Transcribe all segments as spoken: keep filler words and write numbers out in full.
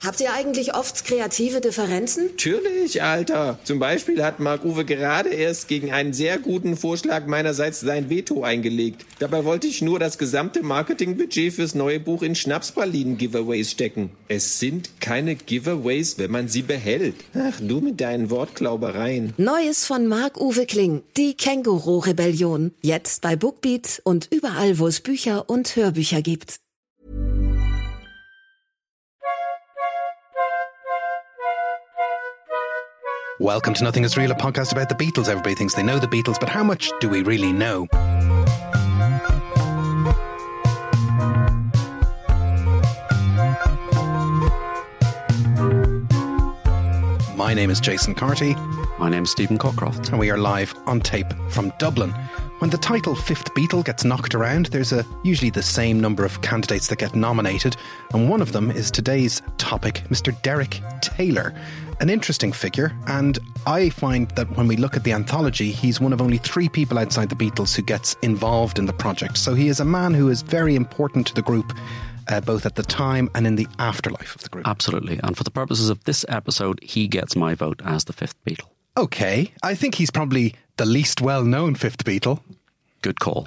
Habt ihr eigentlich oft kreative Differenzen? Natürlich, Alter. Zum Beispiel hat Marc-Uwe gerade erst gegen einen sehr guten Vorschlag meinerseits sein Veto eingelegt. Dabei wollte ich nur das gesamte Marketingbudget fürs neue Buch in Schnapspralinen-Giveaways stecken. Es sind keine Giveaways, wenn man sie behält. Ach, du mit deinen Wortklaubereien. Neues von Marc-Uwe Kling, die Känguru-Rebellion. Jetzt bei Bookbeat und überall, wo es Bücher und Hörbücher gibt. Welcome to Nothing Is Real, a podcast about the Beatles. Everybody thinks they know the Beatles, but how much do we really know? My name is Jason Carty. My name is Stephen Cockcroft. And we are live on tape from Dublin. When the title Fifth Beatle gets knocked around, there's a usually the same number of candidates that get nominated, and one of them is today's topic, Mister Derek Taylor. An interesting figure, and I find that when we look at the anthology, he's one of only three people outside the Beatles who gets involved in the project. So he is a man who is very important to the group, uh, both at the time and in the afterlife of the group. Absolutely. And for the purposes of this episode, he gets my vote as the fifth Beatle. Okay. I think he's probably the least well-known fifth Beatle. Good call.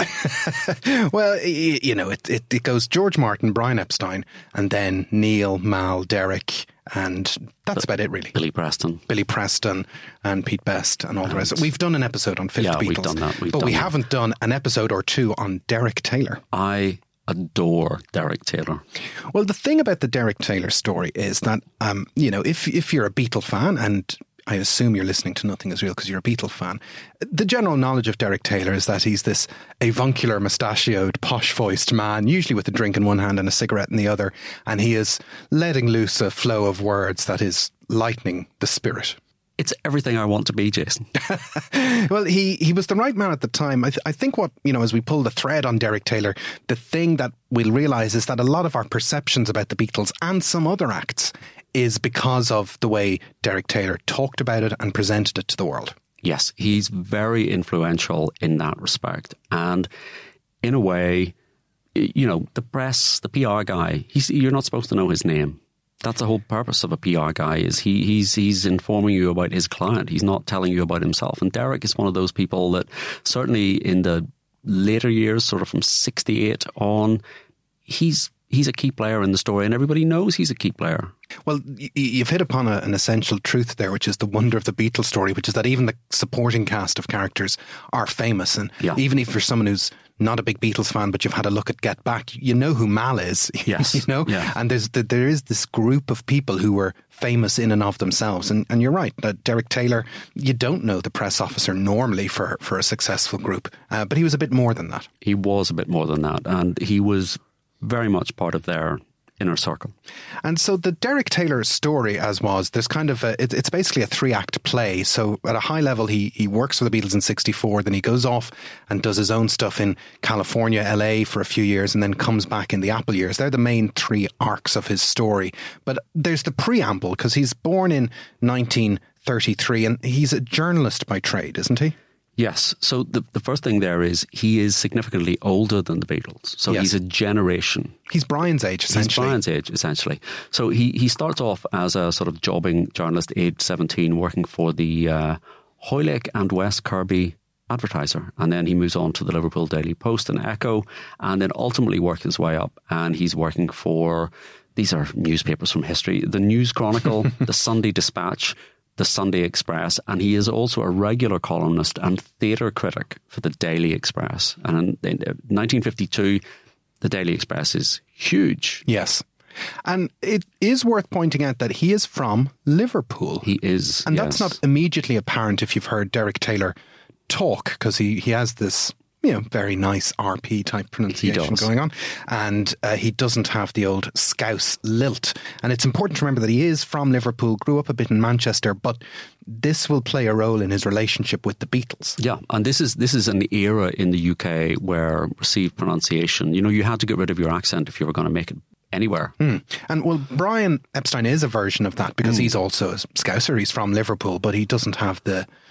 Well, you know, it, it, it goes George Martin, Brian Epstein, and then Neil, Mal, Derek, and that's but about it, really. Billy Preston. Billy Preston and Pete Best and all and the rest. We've done an episode on Fifth yeah, Beatles. Yeah, we've done that. We've but done we that. haven't done an episode or two on Derek Taylor. I adore Derek Taylor. Well, the thing about the Derek Taylor story is that, um, you know, if if you're a Beatle fan, and I assume you're listening to Nothing Is Real because you're a Beatle fan, the general knowledge of Derek Taylor is that he's this avuncular, mustachioed, posh-voiced man, usually with a drink in one hand and a cigarette in the other, and he is letting loose a flow of words that is lightening the spirit. It's everything I want to be, Jason. Well, he, he was the right man at the time. I, th- I think what, you know, as we pull the thread on Derek Taylor, the thing that we'll realise is that a lot of our perceptions about the Beatles and some other acts is because of the way Derek Taylor talked about it and presented it to the world. Yes, he's very influential in that respect. And in a way, you know, the press, the P R guy, he's, you're not supposed to know his name. That's the whole purpose of a P R guy, is he he's he's informing you about his client. He's not telling you about himself. And Derek is one of those people that certainly in the later years, sort of from sixty-eight on, he's he's a key player in the story, and everybody knows he's a key player. Well, you've hit upon a, an essential truth there, which is the wonder of the Beatles story, which is that even the supporting cast of characters are famous. And yeah. even if you're someone who's not a big Beatles fan, but you've had a look at Get Back, you know who Mal is. Yes. you know? Yeah. And there's there is this group of people who were famous in and of themselves. And, and you're right, that Derek Taylor, you don't know the press officer normally for, for a successful group. Uh, but he was a bit more than that. He was a bit more than that. And he was very much part of their inner circle. And so the Derek Taylor story, as was, there's kind of a, it, it's basically a three-act play. So at a high level, he he works for the Beatles in sixty-four, then he goes off and does his own stuff in California, L A for a few years, and then comes back in the Apple years. They're the main three arcs of his story. But there's the preamble, because he's born in nineteen thirty-three, and he's a journalist by trade, isn't he? Yes. So the the first thing there is he is significantly older than the Beatles. So yes. he's a generation. He's Brian's age, essentially. He's Brian's age, essentially. So he, he starts off as a sort of jobbing journalist, age seventeen, working for the uh, Hoylake and West Kirby Advertiser. And then he moves on to the Liverpool Daily Post and Echo, and then ultimately works his way up. And he's working for, these are newspapers from history, the News Chronicle, the Sunday Dispatch, the Sunday Express, and he is also a regular columnist and theatre critic for the Daily Express. And in, in nineteen fifty-two, the Daily Express is huge. Yes. And it is worth pointing out that he is from Liverpool. He is, And yes. that's not immediately apparent if you've heard Derek Taylor talk, because he, he has this, you know, very nice R P type pronunciation going on. And uh, he doesn't have the old Scouse lilt. And it's important to remember that he is from Liverpool, grew up a bit in Manchester, but this will play a role in his relationship with the Beatles. Yeah, and this is this is an era in the U K where received pronunciation, you know, you had to get rid of your accent if you were going to make it anywhere. Mm. And well, Brian Epstein is a version of that, because mm. he's also a Scouser. He's from Liverpool, but he doesn't have the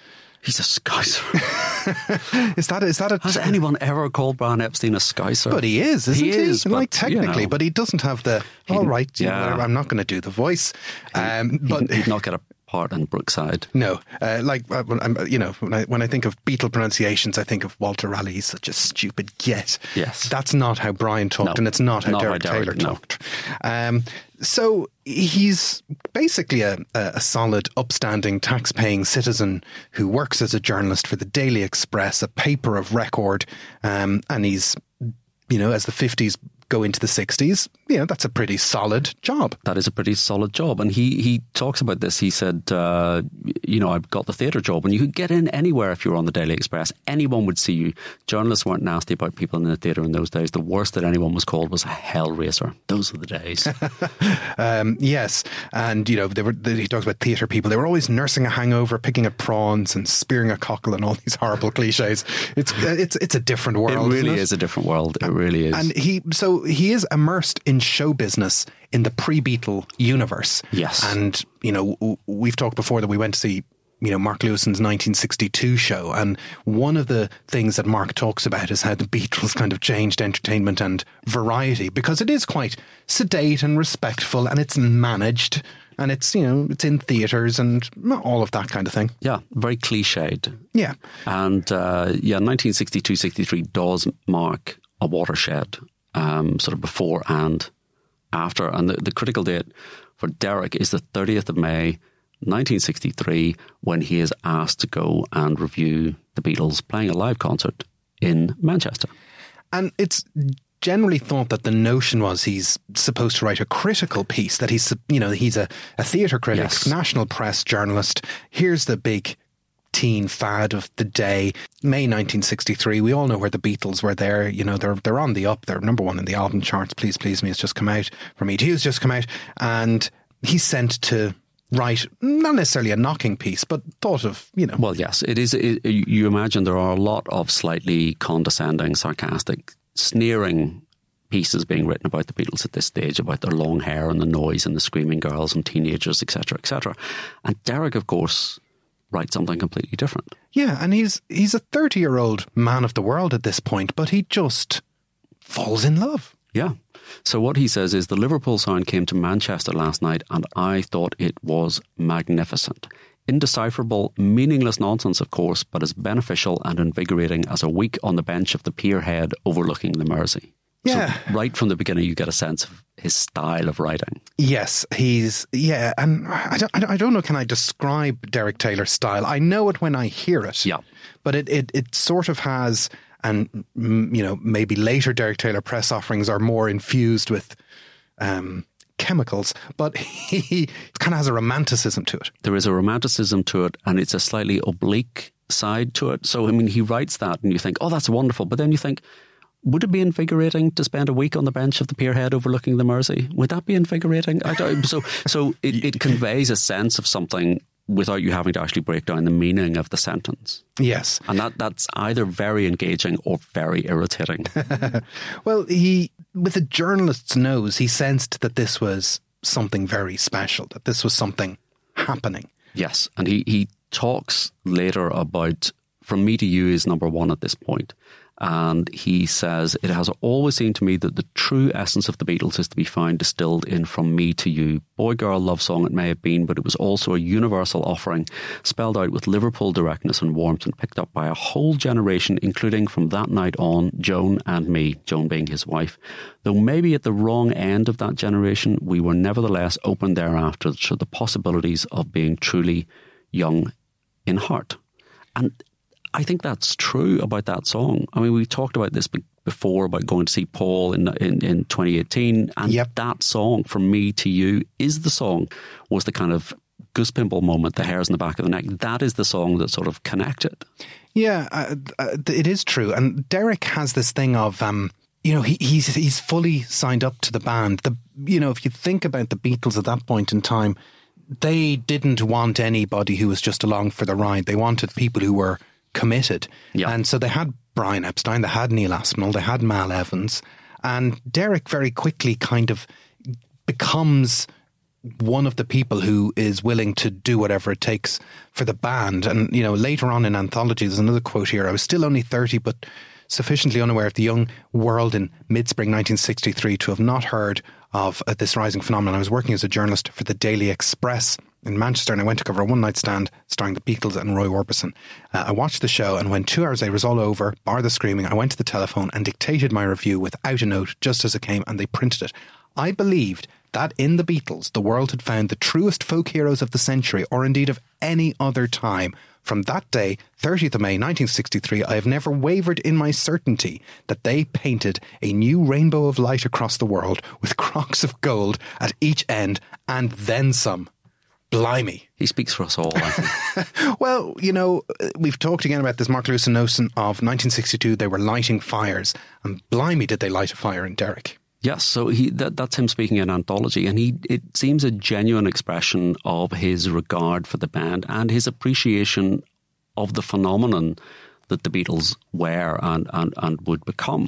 He's a Scouser. is that is that a... Has anyone ever called Brian Epstein a Scouser? But he is, isn't he? He is, like, but, technically, you know, but he doesn't have the, all right, you yeah. know, whatever, I'm not going to do the voice. Um, He'd, but he'd not get a part in Brookside. No, uh, like, uh, when I'm, you know, when I, when I think of Beatle pronunciations, I think of Walter Raleigh. He's such a stupid get. Yes. That's not how Brian talked, No, and it's not how not Derek how Derek, Taylor no. talked. Um, so he's basically a, a, a solid, upstanding, tax-paying citizen who works as a journalist for the Daily Express, a paper of record, um, and he's, you know, as the fifties go into the sixties, you know, that's a pretty solid job. That is a pretty solid job. And he, he talks about this. He said, uh, you know, I've got the theatre job, and you could get in anywhere if you were on the Daily Express. Anyone would see you. Journalists weren't nasty about people in the theatre in those days. The worst that anyone was called was a hell racer. Those were the days. um, yes. And, you know, they were, they, he talks about theatre people. They were always nursing a hangover, picking at prawns and spearing a cockle and all these horrible cliches. It's it's it's a different world. It really isn't it? is a different world. It really is. And he, so he is immersed in show business in the pre-Beatle universe. Yes. And, you know, w- we've talked before that we went to see, you know, Mark Lewison's nineteen sixty-two show. And one of the things that Mark talks about is how the Beatles kind of changed entertainment and variety, because it is quite sedate and respectful, and it's managed, and it's, you know, it's in theatres and all of that kind of thing. Yeah, very cliched. Yeah. And, uh, yeah, nineteen sixty-two sixty-three does mark a watershed. Um, sort of before and after. And the, the critical date for Derek is the thirtieth of May, nineteen sixty-three, when he is asked to go and review the Beatles playing a live concert in Manchester. And it's generally thought that the notion was he's supposed to write a critical piece, that he's, you know, he's a, a theatre critic, Yes. national press journalist. Here's the big teen fad of the day. May nineteen sixty-three, we all know where the Beatles were there. You know, they're they're on the up. They're number one in the album charts. Please Please Me has just come out. From Me to You's just come out. And he's sent to write, not necessarily a knocking piece, but thought of, you know. Well, yes, it is. It, you imagine there are a lot of slightly condescending, sarcastic, sneering pieces being written about the Beatles at this stage, about their long hair and the noise and the screaming girls and teenagers, et cetera, et cetera. And Derek, of course, write something completely different. Yeah, and he's he's a thirty-year-old man of the world at this point, but he just falls in love. Yeah. So what he says is, the Liverpool sound came to Manchester last night and I thought it was magnificent. Indecipherable, meaningless nonsense, of course, but as beneficial and invigorating as a week on the bench of the pier head overlooking the Mersey. Yeah. So right from the beginning, you get a sense of his style of writing. Yes, he's, yeah, and I don't, I don't, I don't know, can I describe Derek Taylor's style? I know it when I hear it. Yeah. But it, it, it sort of has, and, mm, you know, maybe later Derek Taylor press offerings are more infused with um, chemicals, but he kind of has a romanticism to it. There is a romanticism to it, and it's a slightly oblique side to it. So, I mean, he writes that and you think, oh, that's wonderful. But then you think, would it be invigorating to spend a week on the bench of the pier head overlooking the Mersey? Would that be invigorating? I don't, so so it, it conveys a sense of something without you having to actually break down the meaning of the sentence. Yes. And that that's either very engaging or very irritating. Well, he, with a journalist's nose, he sensed that this was something very special, that this was something happening. Yes. And he, he talks later about, From Me to You is number one at this point. And he says, it has always seemed to me that the true essence of the Beatles is to be found distilled in From Me to You. Boy-girl love song it may have been, but it was also a universal offering, spelled out with Liverpool directness and warmth and picked up by a whole generation, including from that night on, Joan and me, Joan being his wife. Though maybe at the wrong end of that generation, we were nevertheless open thereafter to the possibilities of being truly young in heart. And I think that's true about that song. I mean, we talked about this before, about going to see Paul in in, in twenty eighteen, and yep. that song, From Me to You, is the song, was the kind of goosepimple moment, the hairs in the back of the neck. That is the song that sort of connected. Yeah, uh, uh, it is true. And Derek has this thing of, um, you know, he, he's he's fully signed up to the band. The you know, if you think about the Beatles at that point in time, they didn't want anybody who was just along for the ride. They wanted people who were committed. Yeah. And so they had Brian Epstein, they had Neil Aspinall, they had Mal Evans, and Derek very quickly kind of becomes one of the people who is willing to do whatever it takes for the band. And, you know, later on in Anthology, there's another quote here. I was still only thirty, but sufficiently unaware of the young world in mid-spring nineteen sixty-three to have not heard of uh, this rising phenomenon. I was working as a journalist for the Daily Express in Manchester, and I went to cover a one-night stand starring the Beatles and Roy Orbison. Uh, I watched the show, and when two hours later it was all over, bar the screaming, I went to the telephone and dictated my review without a note, just as it came, and they printed it. I believed that in the Beatles, the world had found the truest folk heroes of the century, or indeed of any other time. From that day, thirtieth of May nineteen sixty-three, I have never wavered in my certainty that they painted a new rainbow of light across the world with crocks of gold at each end and then some. Blimey. He speaks for us all, I think. Well, you know, we've talked again about this Mark Lewis and notion of nineteen sixty-two, they were lighting fires. And blimey, did they light a fire in Derek. Yes, so he that, that's him speaking in Anthology, and he it seems a genuine expression of his regard for the band and his appreciation of the phenomenon that the Beatles were and, and, and would become.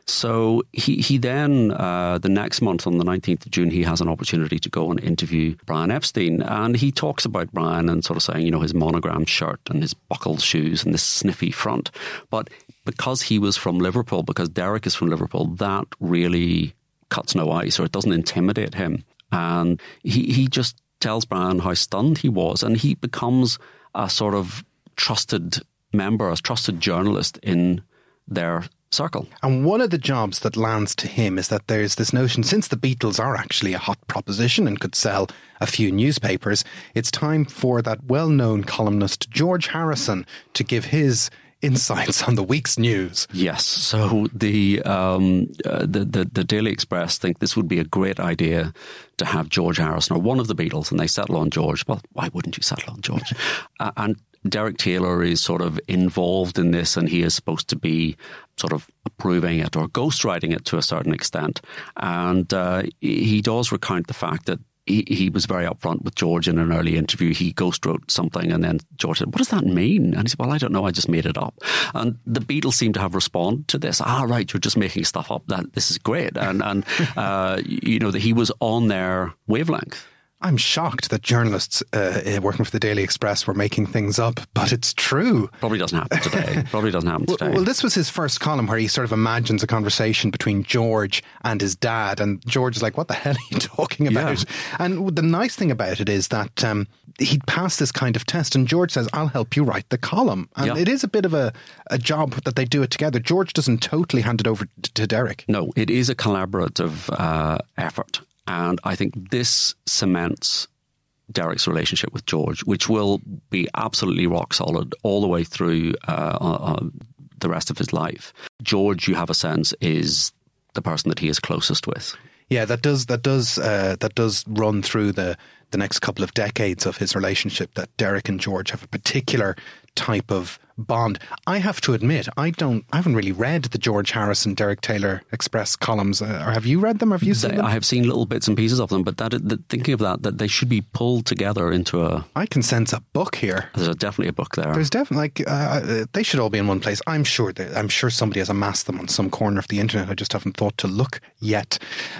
So he, he then, uh, the next month on the nineteenth of June, he has an opportunity to go and interview Brian Epstein. And he talks about Brian and sort of saying, you know, his monogrammed shirt and his buckled shoes and this sniffy front. But because he was from Liverpool, because Derek is from Liverpool, that really cuts no ice, or it doesn't intimidate him. And he, he just tells Brian how stunned he was. And he becomes a sort of trusted member, a trusted journalist in their circle. And one of the jobs that lands to him is that there's this notion, since the Beatles are actually a hot proposition and could sell a few newspapers, it's time for that well-known columnist George Harrison to give his insights on the week's news. Yes, so the, um, uh, the the the Daily Express think this would be a great idea to have George Harrison or one of the Beatles, and they settle on George. Well, why wouldn't you settle on George? uh, and Derek Taylor is sort of involved in this, and he is supposed to be sort of approving it or ghostwriting it to a certain extent. And uh, he does recount the fact that he, he was very upfront with George in an early interview. He ghostwrote something, and then George said, "What does that mean?" And he said, "Well, I don't know. I just made it up." And the Beatles seem to have responded to this. Ah, right, you're just making stuff up. That this is great, and and uh, you know that he was on their wavelength. I'm shocked that journalists uh, working for the Daily Express were making things up, but it's true. Probably doesn't happen today. Probably doesn't happen today. Well, well, this was his first column where he sort of imagines a conversation between George and his dad, and George is like, "What the hell are you talking about?" Yeah. And the nice thing about it is that um, he'd passed this kind of test, and George says, "I'll help you write the column." And yeah. it is a bit of a, a job that they do it together. George doesn't totally hand it over to, to Derek. No, it is a collaborative uh, effort. And I think this cements Derek's relationship with George, which will be absolutely rock solid all the way through uh, uh, the rest of his life. George, you have a sense, is the person that he is closest with. Yeah, that does that does uh, that does run through the the next couple of decades of his relationship. That Derek and George have a particular type of bond. I have to admit, I don't. I haven't really read the George Harrison, Derek Taylor Express columns. Uh, or have you read them? Have you seen they, them? I have seen little bits and pieces of them, but that, that thinking of that, that they should be pulled together into a. I can sense a book here. There's a, definitely a book there. There's definitely like uh, they should all be in one place. I'm sure. That, I'm sure somebody has amassed them on some corner of the internet. I just haven't thought to look yet.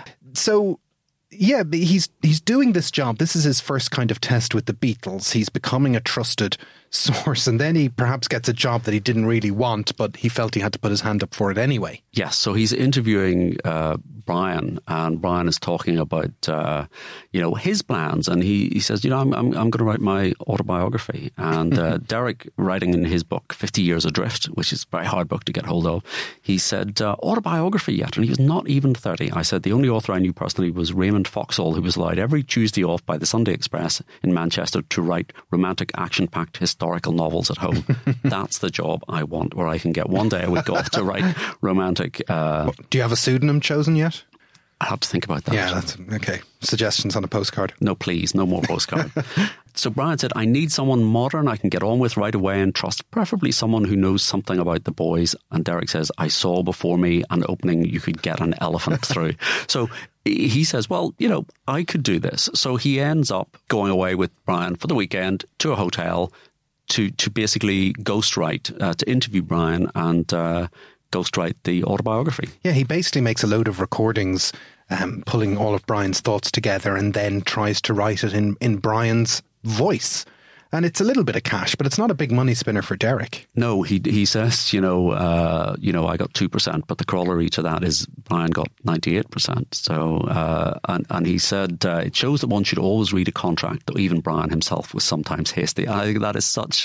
So. Yeah, he's he's doing this job. This is his first kind of test with the Beatles. He's becoming a trusted source, and then he perhaps gets a job that he didn't really want, but he felt he had to put his hand up for it anyway. Yes, so he's interviewing uh, Brian, and Brian is talking about uh, you know his plans, and he, he says, you know, I'm I'm, I'm going to write my autobiography, and uh, Derek, writing in his book Fifty Years Adrift, which is a very hard book to get hold of, he said uh, autobiography yet, and he was not even thirty. I said the only author I knew personally was Raymond Foxall, who was allowed every Tuesday off by the Sunday Express in Manchester to write romantic, action-packed historical novels at home. That's the job I want, where I can get one day a week off to write romantic. Uh, Do you have a pseudonym chosen yet? I have to think about that. Yeah, that's okay. Suggestions on a postcard. No, please, no more postcard. So Brian said, I need someone modern I can get on with right away and trust, preferably someone who knows something about the boys. And Derek says, I saw before me an opening you could get an elephant through. So he says, well, you know, I could do this. So he ends up going away with Brian for the weekend to a hotel to, to basically ghostwrite, uh, to interview Brian and uh, ghostwrite the autobiography. Yeah, he basically makes a load of recordings um, pulling all of Brian's thoughts together and then tries to write it in, in Brian's voice. And it's a little bit of cash, but it's not a big money spinner for Derek. No, he he says, you know, uh, you know, I got two percent, but the corollary to that is Brian got ninety-eight percent. So, uh, and, and he said, uh, it shows that one should always read a contract, though even Brian himself was sometimes hasty. And I think that is such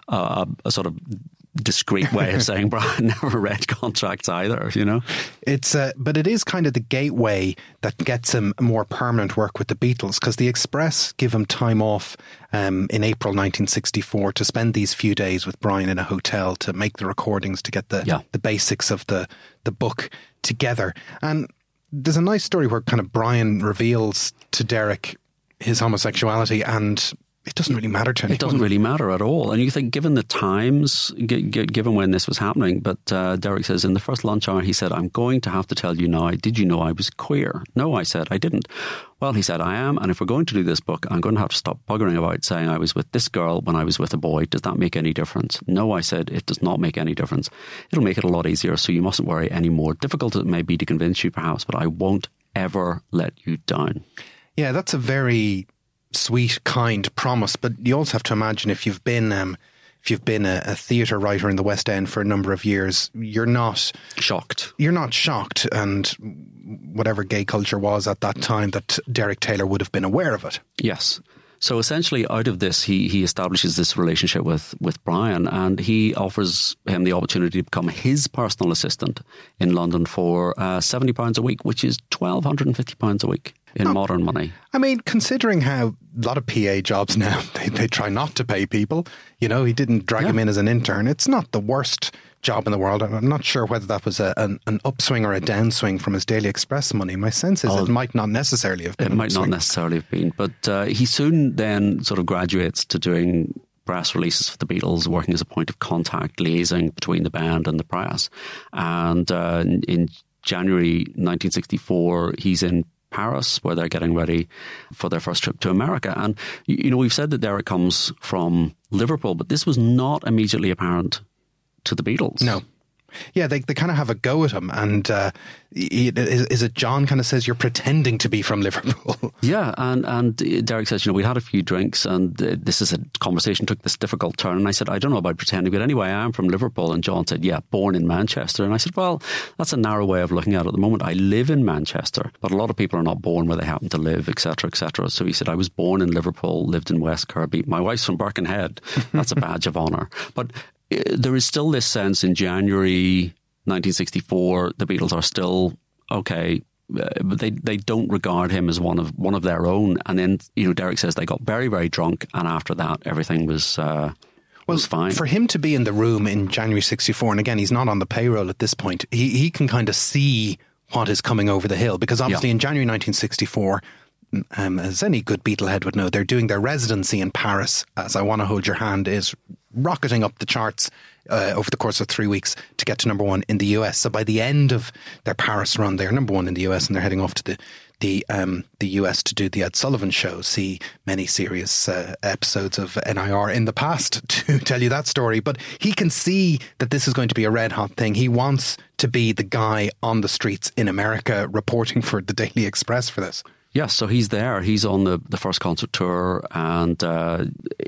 a, a sort of discreet way of saying Brian never read contracts either, you know. It's uh, but it is kind of the gateway that gets him more permanent work with the Beatles, because the Express give him time off um, in April nineteen sixty-four to spend these few days with Brian in a hotel to make the recordings, to get the yeah. the basics of the the book together. And there's a nice story where kind of Brian reveals to Derek his homosexuality, and it doesn't really matter to anyone. It doesn't really matter at all. And you think, given the times, g- g- given when this was happening, but uh, Derek says, in the first lunch hour, he said, I'm going to have to tell you now, did you know I was queer? No, I said, I didn't. Well, he said, I am. And if we're going to do this book, I'm going to have to stop buggering about saying I was with this girl when I was with a boy. Does that make any difference? No, I said, it does not make any difference. It'll make it a lot easier, so you mustn't worry anymore. Difficult it may be to convince you, perhaps, but I won't ever let you down. Yeah, that's a very sweet, kind promise, but you also have to imagine if you've been um, if you've been a, a theatre writer in the West End for a number of years, you're not shocked. You're not shocked, and whatever gay culture was at that time, that Derek Taylor would have been aware of it. Yes. So essentially, out of this, he he establishes this relationship with, with Brian, and he offers him the opportunity to become his personal assistant in London for uh, seventy pounds a week, which is twelve fifty pounds a week in Not, modern money. I mean, considering how a lot of P A jobs now, they, they try not to pay people. You know, he didn't drag yeah. him in as an intern. It's not the worst job in the world. I'm not sure whether that was a, an, an upswing or a downswing from his Daily Express money. My sense is oh, it might not necessarily have been. It might not necessarily have been, but uh, he soon then sort of graduates to doing press releases for the Beatles, working as a point of contact, liaising between the band and the press. And uh, in January nineteen sixty-four, he's in Paris, where they're getting ready for their first trip to America. And, you know, we've said that Derek comes from Liverpool, but this was not immediately apparent to the Beatles. No. Yeah, they they kind of have a go at him, and uh, he, is, is it John kind of says, you're pretending to be from Liverpool? Yeah, and, and Derek says, you know, we had a few drinks, and uh, this is a conversation took this difficult turn, and I said, I don't know about pretending, but anyway, I am from Liverpool. And John said, yeah, born in Manchester. And I said, well, that's a narrow way of looking at it at the moment. I live in Manchester, but a lot of people are not born where they happen to live, et cetera, et cetera. So he said, I was born in Liverpool, lived in West Kirby. My wife's from Birkenhead. That's a badge of honour. But there is still this sense in January nineteen sixty-four, the Beatles are still okay, uh, but they they don't regard him as one of one of their own. And then, you know, Derek says they got very, very drunk, and after that, everything was uh, well, was fine. For him to be in the room in January sixty-four, and again, he's not on the payroll at this point. He he can kind of see what is coming over the hill, because obviously yeah. in January nineteen sixty-four. Um, as any good Beatlehead would know, they're doing their residency in Paris, as I Want to Hold Your Hand is rocketing up the charts uh, over the course of three weeks to get to number one in the U S. So by the end of their Paris run, they're number one in the U S, and they're heading off to the the um, the U S to do the Ed Sullivan Show. See many serious uh, episodes of N I R in the past to tell you that story. But he can see that this is going to be a red hot thing. He wants to be the guy on the streets in America reporting for the Daily Express for this. Yes, so he's there. He's on the, the first concert tour, and uh,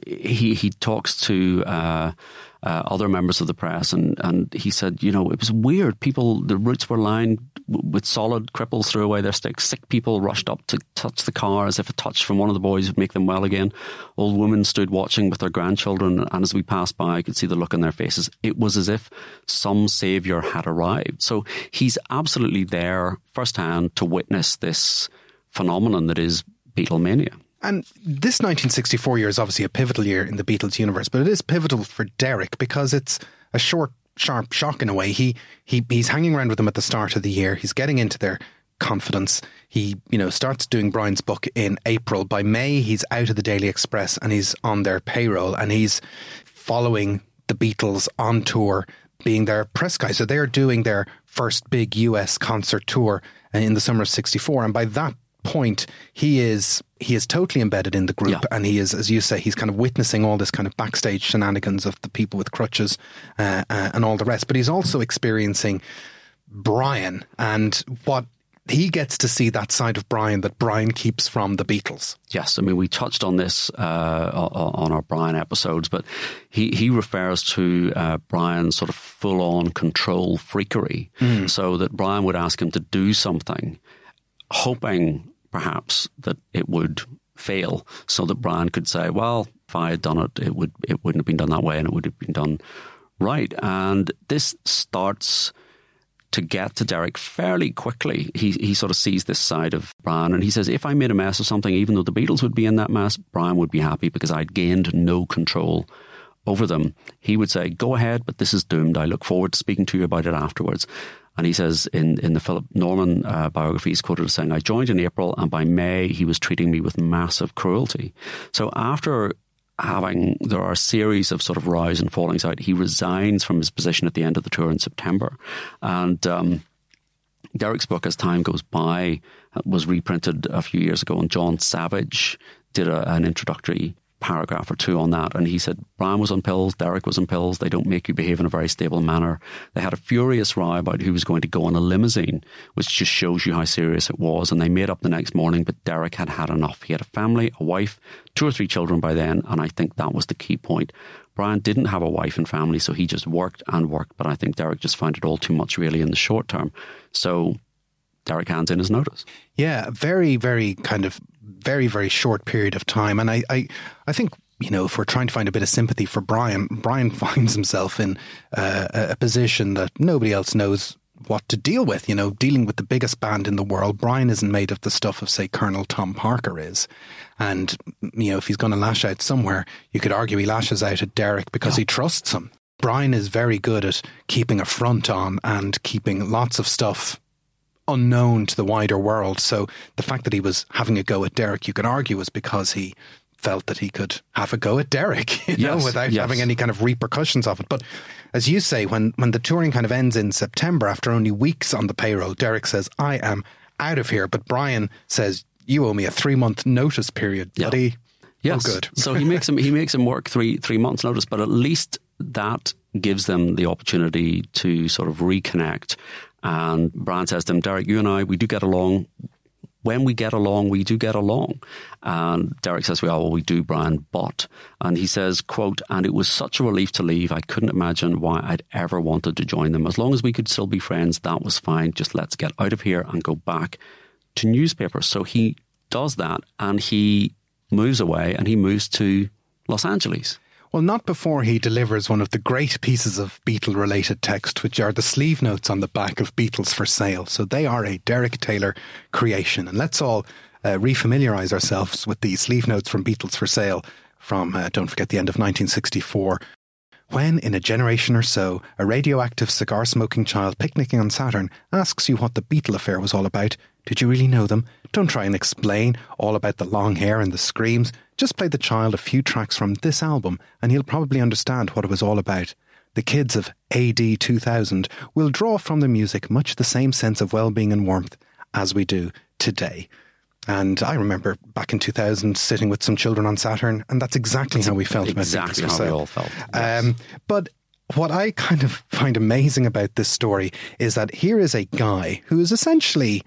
he he talks to uh, uh, other members of the press, and, and he said, you know, it was weird. People, the routes were lined with solid cripples threw away their sticks. Sick people rushed up to touch the car as if a touch from one of the boys would make them well again. Old women stood watching with their grandchildren, and as we passed by, I could see the look in their faces. It was as if some saviour had arrived. So he's absolutely there firsthand to witness this phenomenon that is Beatlemania. And this nineteen sixty-four year is obviously a pivotal year in the Beatles universe, but it is pivotal for Derek because it's a short, sharp shock in a way. He he he's hanging around with them at the start of the year. He's getting into their confidence. He, you know, starts doing Brian's book in April. By May, he's out of the Daily Express and he's on their payroll, and he's following the Beatles on tour, being their press guy. So they're doing their first big U S concert tour in the summer of sixty-four, and by that point he is he is totally embedded in the group, yeah. and he is, as you say, he's kind of witnessing all this kind of backstage shenanigans of the people with crutches uh, uh, and all the rest, but he's also experiencing Brian and what he gets to see that side of Brian that Brian keeps from the Beatles. Yes, I mean, we touched on this uh, on our Brian episodes, but he, he refers to uh, Brian's sort of full-on control freakery, mm. so that Brian would ask him to do something, hoping perhaps that it would fail, so that Brian could say, well, if I had done it, it, would, it wouldn't have been done that way and it would have been done right. And this starts to get to Derek fairly quickly. He he sort of sees this side of Brian and he says, if I made a mess of something, even though the Beatles would be in that mess, Brian would be happy because I'd gained no control over them. He would say, go ahead, but this is doomed. I look forward to speaking to you about it afterwards. And he says in, in the Philip Norman uh, biography, he's quoted as saying, I joined in April and by May he was treating me with massive cruelty. So after having, there are a series of sort of rise and fallings out. He resigns from his position at the end of the tour in September. And um, Derek's book, as time goes by, was reprinted a few years ago, and John Savage did a, an introductory paragraph or two on that. And he said, Brian was on pills, Derek was on pills. They don't make you behave in a very stable manner. They had a furious row about who was going to go on a limousine, which just shows you how serious it was. And they made up the next morning, but Derek had had enough. He had a family, a wife, two or three children by then. And I think that was the key point. Brian didn't have a wife and family, so he just worked and worked. But I think Derek just found it all too much really in the short term. So Derek hands in his notice. Yeah, very, very kind of very, very short period of time. And I, I, I think, you know, if we're trying to find a bit of sympathy for Brian, Brian finds himself in uh, a position that nobody else knows what to deal with, you know, dealing with the biggest band in the world. Brian isn't made of the stuff of, say, Colonel Tom Parker is. And, you know, if he's going to lash out somewhere, you could argue he lashes out at Derek because yeah. he trusts him. Brian is very good at keeping a front on and keeping lots of stuff unknown to the wider world. So the fact that he was having a go at Derek, you could argue, was because he felt that he could have a go at Derek, you know, yes, without yes. having any kind of repercussions of it. But as you say, when, when the touring kind of ends in September, after only weeks on the payroll, Derek says, I am out of here. But Brian says, you owe me a three month notice period, yeah. buddy. Yes. Oh, good. So he makes him, he makes him work three, three months notice, but at least that gives them the opportunity to sort of reconnect. And Brian says to him, Derek, you and I, we do get along. When we get along, we do get along. And Derek says, well, well, we do, Brian, but. And he says, quote, and it was such a relief to leave. I couldn't imagine why I'd ever wanted to join them. As long as we could still be friends, that was fine. Just let's get out of here and go back to newspapers. So he does that and he moves away and he moves to Los Angeles. Well, not before he delivers one of the great pieces of Beatle-related text, which are the sleeve notes on the back of Beatles for Sale. So they are a Derek Taylor creation. And let's all uh, refamiliarise ourselves with the sleeve notes from Beatles for Sale from, uh, don't forget, the end of nineteen sixty-four. When, in a generation or so, a radioactive cigar-smoking child picnicking on Saturn asks you what the Beatle affair was all about, did you really know them? Don't try and explain all about the long hair and the screams. Just play the child a few tracks from this album and he'll probably understand what it was all about. The kids of A D two thousand will draw from the music much the same sense of well-being and warmth as we do today. And I remember back in two thousand sitting with some children on Saturn, and that's exactly that's how we felt exactly about Beatles for Sale. Exactly how we all felt. Yes. Um, but what I kind of find amazing about this story is that here is a guy who is essentially,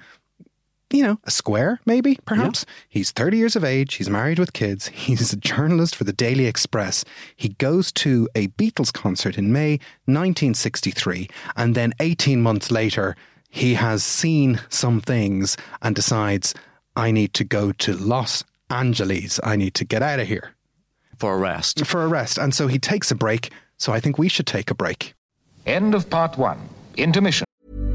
you know, a square, maybe, perhaps. Yeah. He's thirty years of age. He's married with kids. He's a journalist for the Daily Express. He goes to a Beatles concert in May nineteen sixty-three. And then eighteen months later, he has seen some things and decides, I need to go to Los Angeles. I need to get out of here. For a rest. For a rest. And so he takes a break. So I think we should take a break. End of part one. Intermission.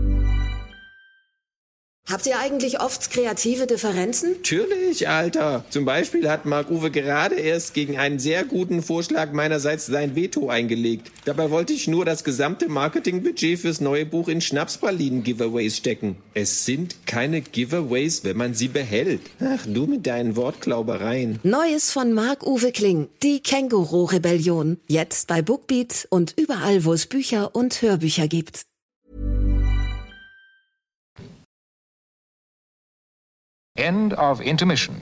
Habt ihr eigentlich oft kreative Differenzen? Natürlich, Alter. Zum Beispiel hat Marc-Uwe gerade erst gegen einen sehr guten Vorschlag meinerseits sein Veto eingelegt. Dabei wollte ich nur das gesamte Marketingbudget fürs neue Buch in Schnapspralinen-Giveaways stecken. Es sind keine Giveaways, wenn man sie behält. Ach, du mit deinen Wortklaubereien. Neues von Marc-Uwe Kling, die Känguru-Rebellion. Jetzt bei Bookbeat und überall, wo es Bücher und Hörbücher gibt. End of intermission.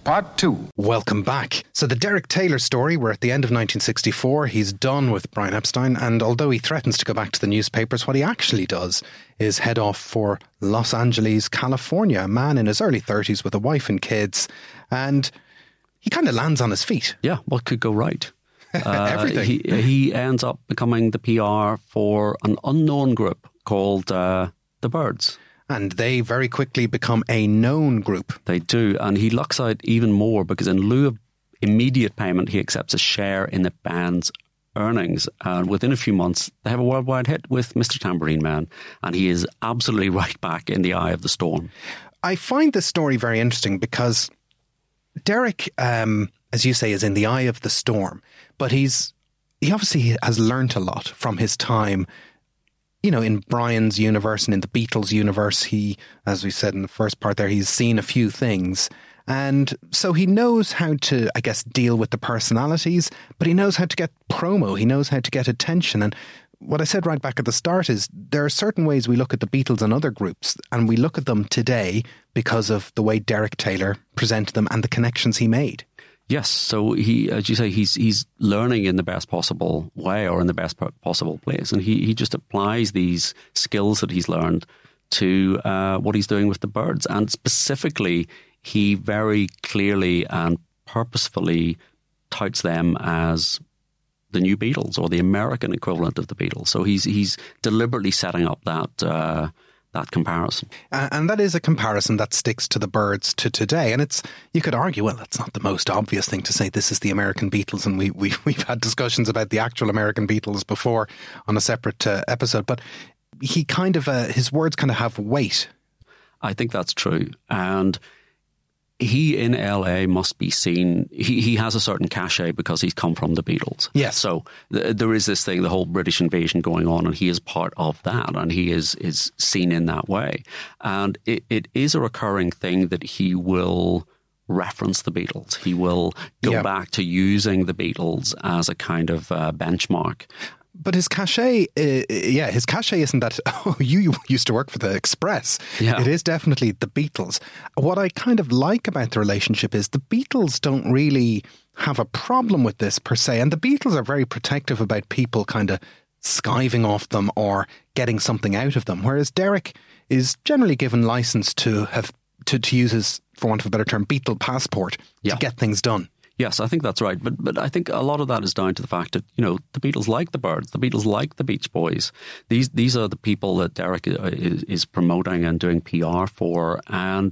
Part two. Welcome back. So the Derek Taylor story, we're at the end of nineteen sixty-four. He's done with Brian Epstein, and although he threatens to go back to the newspapers, what he actually does is head off for Los Angeles, California, a man in his early thirties with a wife and kids, and he kind of lands on his feet. Yeah, what could go right? Uh, Everything. He, he ends up becoming the P R for an unknown group called uh, The Byrds. And they very quickly become a known group. They do, and he lucks out even more because in lieu of immediate payment, he accepts a share in the band's earnings. And within a few months, they have a worldwide hit with Mister Tambourine Man, and he is absolutely right back in the eye of the storm. I find this story very interesting because Derek, um, as you say, is in the eye of the storm, but he's he obviously has learnt a lot from his time, you know, in Brian's universe and in the Beatles universe. He, as we said in the first part there, he's seen a few things. And so he knows how to, I guess, deal with the personalities, but he knows how to get promo. He knows how to get attention. And what I said right back at the start is there are certain ways we look at the Beatles and other groups, and we look at them today because of the way Derek Taylor presented them and the connections he made. Yes, so he, as you say, he's he's learning in the best possible way or in the best possible place, and he, he just applies these skills that he's learned to uh, what he's doing with the Byrds, and specifically, he very clearly and purposefully touts them as the new Beatles or the American equivalent of the Beatles. So he's he's deliberately setting up that. Uh, that comparison. Uh, and that is a comparison that sticks to the Byrds to today. And it's, you could argue, well, that's not the most obvious thing to say. This is the American Beatles. And we, we, we've had discussions about the actual American Beatles before on a separate uh, episode. But he kind of, uh, his words kind of have weight. I think that's true. And he in L A must be seen, he, he has a certain cachet because he's come from the Beatles. Yes. So th- there is this thing, the whole British invasion going on, and he is part of that, and he is, is seen in that way. And it, it is a recurring thing that he will reference the Beatles. He will go yeah. back to using the Beatles as a kind of uh, benchmark. But his cachet, uh, yeah, his cachet isn't that, oh, you used to work for the Express. Yeah. It is definitely the Beatles. What I kind of like about the relationship is the Beatles don't really have a problem with this per se. And the Beatles are very protective about people kind of skiving off them or getting something out of them. Whereas Derek is generally given license to have, to, to use his, for want of a better term, Beatle passport yeah. to get things done. Yes, I think that's right. But but I think a lot of that is down to the fact that, you know, the Beatles like the Byrds, the Beatles like the Beach Boys. These these are the people that Derek is, is promoting and doing P R for. And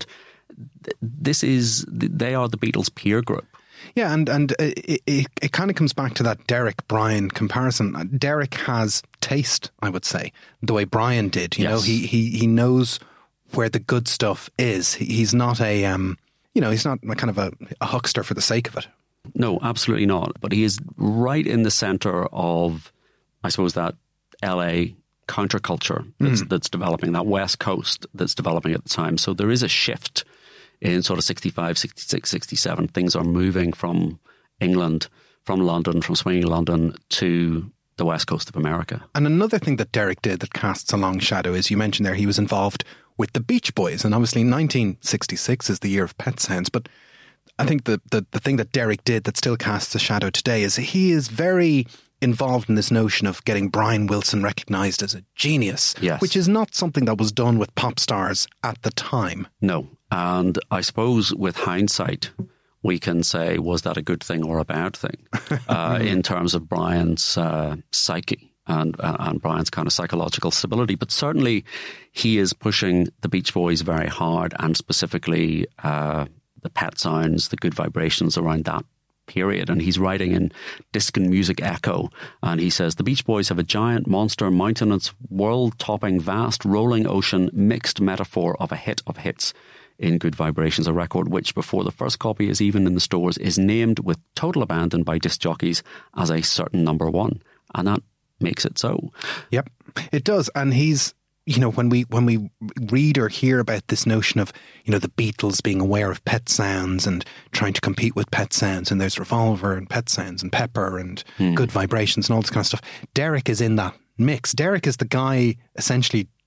this is, they are the Beatles peer group. Yeah, and, and it, it, it kind of comes back to that Derek-Brian comparison. Derek has taste, I would say, the way Brian did. You yes. know, he, he, he knows where the good stuff is. He, he's not a... Um, You know, he's not a kind of a, a huckster for the sake of it. No, absolutely not. But he is right in the centre of, I suppose, that L A counterculture that's, mm. that's developing, that West Coast that's developing at the time. So there is a shift in sort of sixty-five, sixty-six, sixty-seven. Things are moving from England, from London, from swinging London to the West Coast of America. And another thing that Derek did that casts a long shadow is, you mentioned there, he was involved with the Beach Boys. And obviously nineteen sixty-six is the year of Pet Sounds. But I think the, the, the thing that Derek did that still casts a shadow today is he is very involved in this notion of getting Brian Wilson recognised as a genius, yes. which is not something that was done with pop stars at the time. No. And I suppose with hindsight, we can say, was that a good thing or a bad thing uh, in terms of Brian's uh, psyche? And, uh, and Brian's kind of psychological stability. But certainly he is pushing the Beach Boys very hard, and specifically uh, the Pet Sounds, the Good Vibrations around that period. And he's writing in Disc and Music Echo, and he says, the Beach Boys have a giant, monster, mountainous, world-topping, vast, rolling ocean, mixed metaphor of a hit of hits in Good Vibrations, a record which, before the first copy is even in the stores, is named with total abandon by disc jockeys as a certain number one. And that makes it so. Yep, it does. And he's, you know, when we when we read or hear about this notion of, you know, the Beatles being aware of Pet Sounds and trying to compete with Pet Sounds, and there's Revolver and Pet Sounds and Pepper and hmm. Good Vibrations and all this kind of stuff, Derek is in that mix. Derek is the guy essentially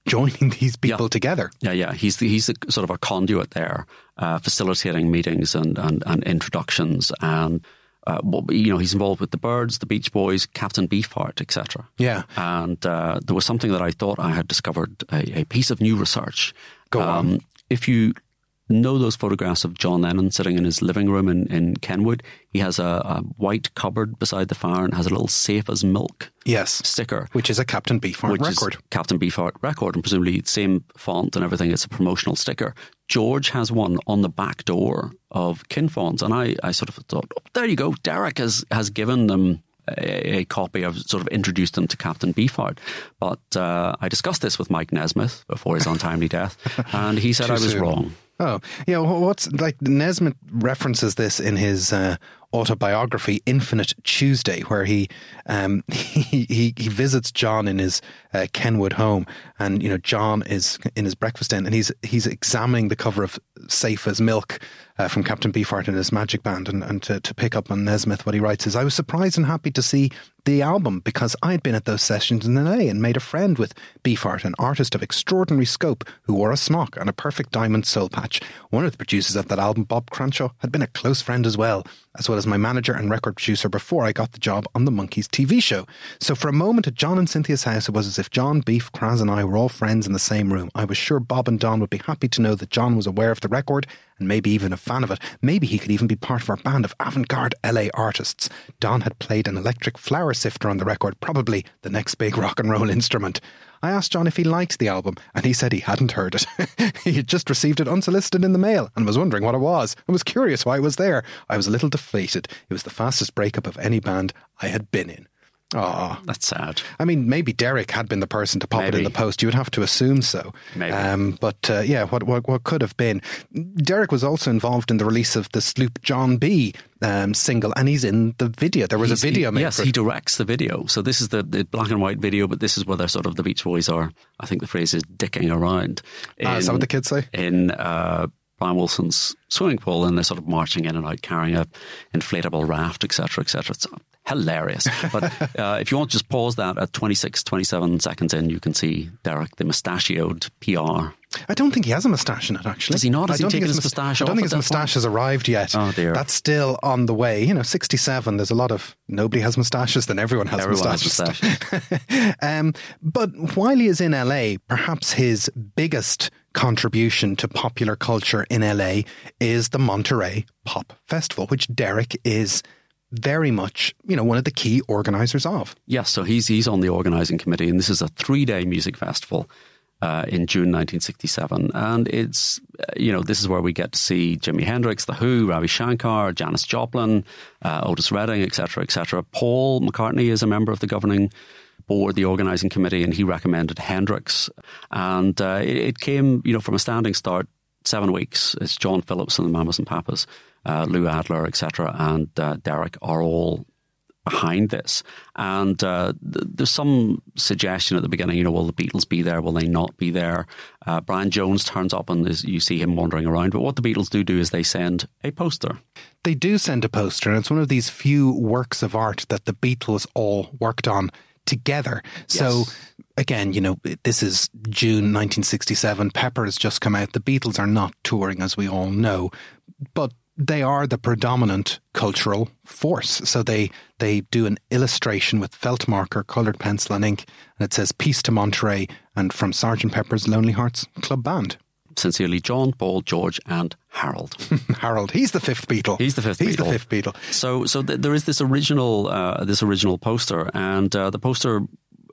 joining these people yeah. together. Yeah, yeah. He's the, he's a, sort of a conduit there, uh, facilitating meetings and, and, and introductions. And, uh, you know, he's involved with the Byrds, the Beach Boys, Captain Beefheart, et cetera. Yeah. And uh, there was something that I thought I had discovered, a, a piece of new research. Go on. Um, if you know those photographs of John Lennon sitting in his living room in, in Kenwood, he has a, a white cupboard beside the fire and has a little safe as milk yes. sticker. Which is a Captain Beefheart which record. Is Captain Beefheart record, and presumably same font and everything. It's a promotional sticker. George has one on the back door of Kinfauns, and I, I sort of thought, oh, there you go, Derek has, has given them a, a copy. I've sort of introduced them to Captain Beefheart. But uh, I discussed this with Mike Nesmith before his untimely death, and he said I was soon. wrong. Oh, yeah. What's like Nesmith references this in his uh, autobiography, Infinite Tuesday, where he um, he, he he visits John in his uh, Kenwood home, and you know John is in his breakfast den, and he's he's examining the cover of Safe as Milk uh, from Captain Beefheart and his Magic Band, and, and to, to pick up on Nesmith, what he writes is, I was surprised and happy to see the album because I'd been at those sessions in L A and made a friend with Beefheart, an artist of extraordinary scope who wore a smock and a perfect diamond soul patch. One of the producers of that album, Bob Cranshaw, had been a close friend as well, as well as my manager and record producer before I got the job on the Monkees T V show. So for a moment at John and Cynthia's house, it was as if John, Beef, Kraz and I were all friends in the same room. I was sure Bob and Don would be happy to know that John was aware of the record and maybe even a fan of it. Maybe he could even be part of our band of avant-garde L A artists. Don had played an electric flower sifter on the record, probably the next big rock and roll instrument. I asked John if he liked the album, and he said he hadn't heard it. He had just received it unsolicited in the mail and was wondering what it was, and was curious why it was there. I was a little deflated. It was the fastest breakup of any band I had been in. Oh, that's sad. I mean, maybe Derek had been the person to pop maybe. it in the post. You would have to assume so. Maybe. Um, but uh, yeah, what, what what could have been? Derek was also involved in the release of the Sloop John B um, single, and he's in the video. There was he's, a video he, made. Yes, for he directs the video. So this is the, the black and white video, but this is where they're sort of the Beach Boys are. I think the phrase is dicking around. In, ah, is that what the kids say? In uh, Brian Wilson's swimming pool, and they're sort of marching in and out, carrying a inflatable raft, et cetera, et cetera. It's hilarious. But uh, if you want to just pause that at twenty-six, twenty-seven seconds in, you can see Derek, the mustachioed P R. I don't think he has a moustache in it, actually. Does he not? Has I he taken his mus- moustache I don't off think at his that moustache point? has arrived yet. Oh, dear. That's still on the way. You know, sixty-seven, there's a lot of nobody has moustaches, then everyone has Everyone moustaches. has moustaches. um, but while he is in L A, perhaps his biggest contribution to popular culture in L A is the Monterey Pop Festival, which Derek is very much, you know, one of the key organisers of. Yes, so he's he's on the organising committee, and this is a three-day music festival uh, in June nineteen sixty-seven. And it's, uh, you know, this is where we get to see Jimi Hendrix, The Who, Ravi Shankar, Janis Joplin, uh, Otis Redding, et cetera, et cetera. Paul McCartney is a member of the governing board, the organising committee, and he recommended Hendrix. And uh, it, it came, you know, from a standing start, seven weeks. It's John Phillips and the Mamas and Papas, uh, Lou Adler, et cetera, and uh, Derek are all behind this. And uh, th- there's some suggestion at the beginning, you know, will the Beatles be there? Will they not be there? Uh, Brian Jones turns up and is, you see him wandering around. But what the Beatles do do is they send a poster. They do send a poster, and it's one of these few works of art that the Beatles all worked on together. Yes. So again, you know, this is June nineteen sixty-seven. Pepper has just come out. The Beatles are not touring, as we all know, but they are the predominant cultural force. So they they do an illustration with felt marker, coloured pencil and ink, and it says "Peace to Monterey" and "From Sergeant Pepper's Lonely Hearts Club Band." Sincerely, John, Paul, George, and Harold. Harold, he's the fifth Beatle. He's the fifth. He's Beatle. the fifth Beatle. So, so th- there is this original, uh, this original poster, and uh, the poster,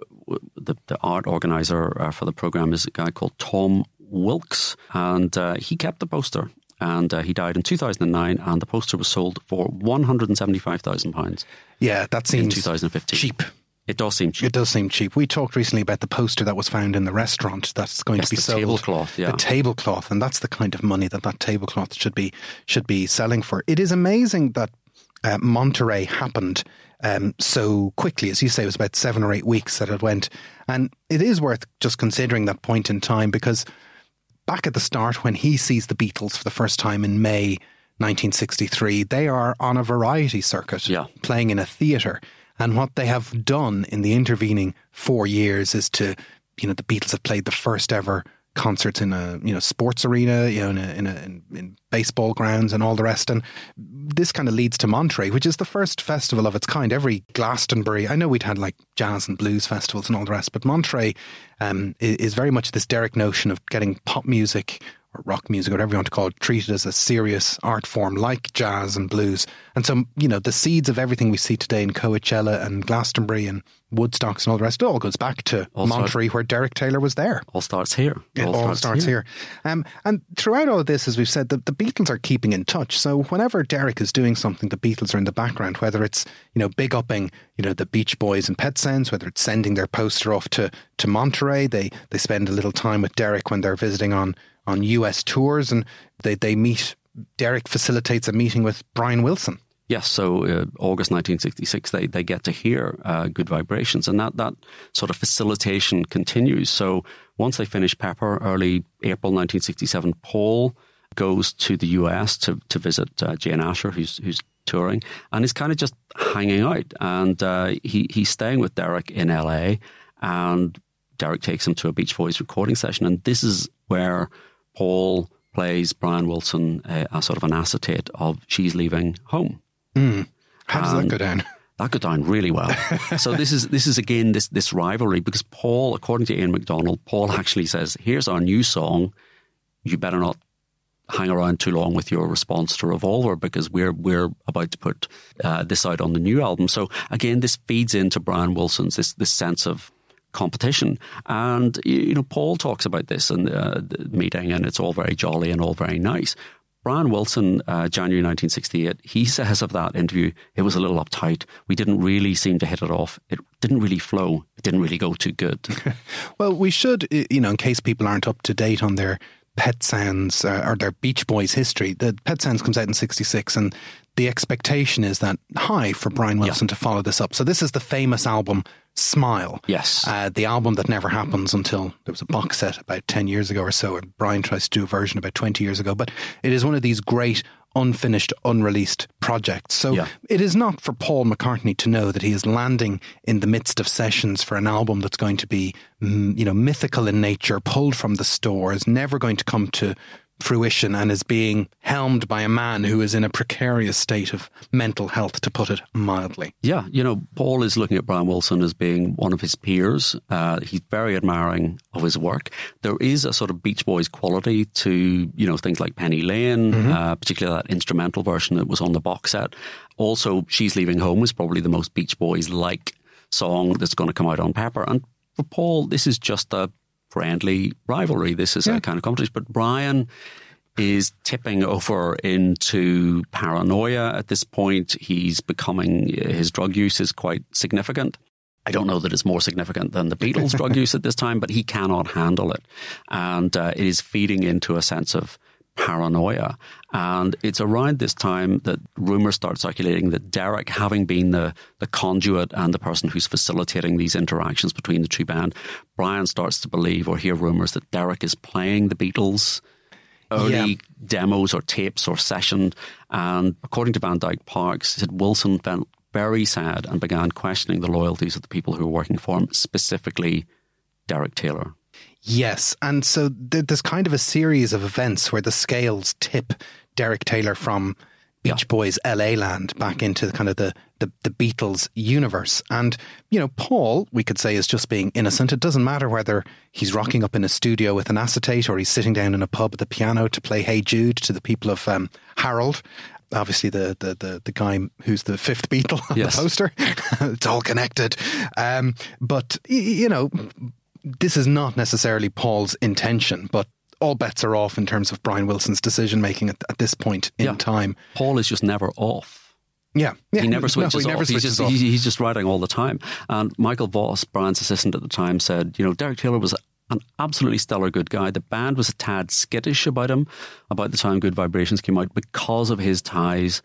the, the art organizer uh, for the program is a guy called Tom Wilkes, and uh, he kept the poster. And uh, he died in two thousand nine, and the poster was sold for one hundred seventy-five thousand pounds. Yeah, that seems in two thousand fifteen. Cheap. It does seem cheap. It does seem cheap. We talked recently about the poster that was found in the restaurant that's going yes, to be the sold. Tablecloth, yeah. The tablecloth, and that's the kind of money that that tablecloth should be should be selling for. It is amazing that uh, Monterey happened um, so quickly. As you say, it was about seven or eight weeks that it went. And it is worth just considering that point in time, because back at the start, when he sees the Beatles for the first time in May nineteen sixty-three, they are on a variety circuit, yeah. playing in a theatre. And what they have done in the intervening four years is to you know, the Beatles have played the first ever concerts in a, you know, sports arena, you know, in a, in, a, in, in baseball grounds and all the rest. And this kind of leads to Monterey, which is the first festival of its kind. Every Glastonbury, I know we'd had like jazz and blues festivals and all the rest, but Monterey um, is, is very much this Derek notion of getting pop music or rock music, or whatever you want to call it, treated as a serious art form like jazz and blues. And so, you know, the seeds of everything we see today in Coachella and Glastonbury and Woodstocks and all the rest, it all goes back to all Monterey, start, where Derek Taylor was there. All starts here. It all, all starts, starts here. here. Um, and throughout all of this, as we've said, the, the Beatles are keeping in touch. So whenever Derek is doing something, the Beatles are in the background, whether it's, you know, big upping, you know, the Beach Boys and Pet Sounds, whether it's sending their poster off to, to Monterey. They, they spend a little time with Derek when they're visiting on, on U S tours, and they, they meet, Derek facilitates a meeting with Brian Wilson. Yes, so uh, August nineteen sixty-six, they, they get to hear uh, Good Vibrations, and that, that sort of facilitation continues. So once they finish Pepper, early April nineteen sixty-seven, Paul goes to the U S to, to visit uh, Jane Asher, who's who's touring, and he's kind of just hanging out. And uh, he he's staying with Derek in L A, and Derek takes him to a Beach Boys recording session, and this is where Paul plays Brian Wilson a, a sort of an acetate of She's Leaving Home. Mm. How does and that go down? That go down really well. So this is this is again this this rivalry, because Paul, according to Ian MacDonald, Paul actually says, "Here's our new song. You better not hang around too long with your response to Revolver, because we're we're about to put uh, this out on the new album." So again, this feeds into Brian Wilson's this this sense of competition. And you know, Paul talks about this in the, the meeting, and it's all very jolly and all very nice. Brian Wilson, uh, January nineteen sixty-eight, he says of that interview, it was a little uptight. We didn't really seem to hit it off. It didn't really flow. It didn't really go too good. Well, we should, you know, in case people aren't up to date on their Pet Sounds uh, or their Beach Boys history, the Pet Sounds comes out in sixty-six, and the expectation is that high for Brian Wilson yeah. to follow this up. So this is the famous album Smile. Yes. Uh, the album that never happens until there was a box set about ten years ago or so, and Brian tries to do a version about twenty years ago. But it is one of these great unfinished, unreleased projects. So yeah. it is not for Paul McCartney to know that he is landing in the midst of sessions for an album that's going to be, you know, mythical in nature, pulled from the store, is never going to come to fruition, and is being helmed by a man who is in a precarious state of mental health, to put it mildly. Yeah, you know, Paul is looking at Brian Wilson as being one of his peers. Uh, he's very admiring of his work. There is a sort of Beach Boys quality to, you know, things like Penny Lane, mm-hmm. uh, particularly that instrumental version that was on the box set. Also, She's Leaving Home is probably the most Beach Boys-like song that's going to come out on Pepper. And for Paul, this is just a friendly rivalry. This is yeah. a kind of competition. But Brian is tipping over into paranoia at this point. He's becoming, his drug use is quite significant. I don't know that it's more significant than the Beatles' drug use at this time, but he cannot handle it. And uh, it is feeding into a sense of paranoia. And it's around this time that rumours start circulating that Derek, having been the, the conduit and the person who's facilitating these interactions between the two band, Brian starts to believe or hear rumours that Derek is playing the Beatles' early yeah. demos or tapes or session. And according to Van Dyke Parks, he said Wilson felt very sad and began questioning the loyalties of the people who were working for him, specifically Derek Taylor. Yes, and so th- there's kind of a series of events where the scales tip Derek Taylor from Beach yeah. Boys L A land back into kind of the, the, the Beatles universe. And, you know, Paul, we could say, is just being innocent. It doesn't matter whether he's rocking up in a studio with an acetate or he's sitting down in a pub at the piano to play Hey Jude to the people of um, Harold. Obviously, the, the, the, the guy who's the fifth Beatle on yes. the poster. It's all connected. Um, but, you know, this is not necessarily Paul's intention, but all bets are off in terms of Brian Wilson's decision making at, at this point in yeah. time. Paul is just never off. Yeah, yeah. He never switches no, he off. Never switches he's, just, off. He's, he's just writing all the time. And Michael Voss, Brian's assistant at the time, said, you know, Derek Taylor was an absolutely stellar good guy. The band was a tad skittish about him about the time Good Vibrations came out because of his ties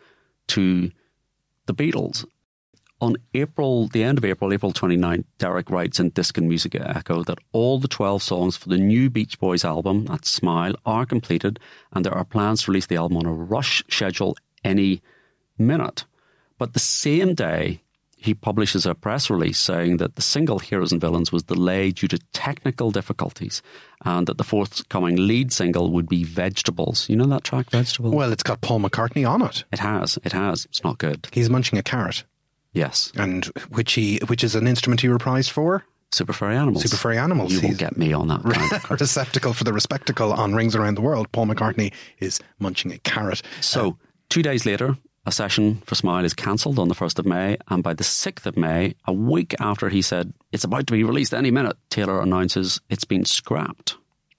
to the Beatles. On April, the end of April, April twenty-ninth, Derek writes in Disc and Music Echo that all the twelve songs for the new Beach Boys album, that's Smile, are completed, and there are plans to release the album on a rush schedule any minute. But the same day, he publishes a press release saying that the single Heroes and Villains was delayed due to technical difficulties and that the forthcoming lead single would be Vegetables. You know that track, Vegetables? Well, it's got Paul McCartney on it. It has. It has. It's not good. He's munching a carrot. Yes. And which he, which is an instrument he reprised for? Super Furry Animals. Super Furry Animals. You won't get me on that kind of receptacle for the Respectacle on Rings Around the World. Paul McCartney is munching a carrot. So, uh, two days later, a session for Smile is cancelled on the first of May, and by the sixth of May, a week after he said it's about to be released any minute, Taylor announces it's been scrapped.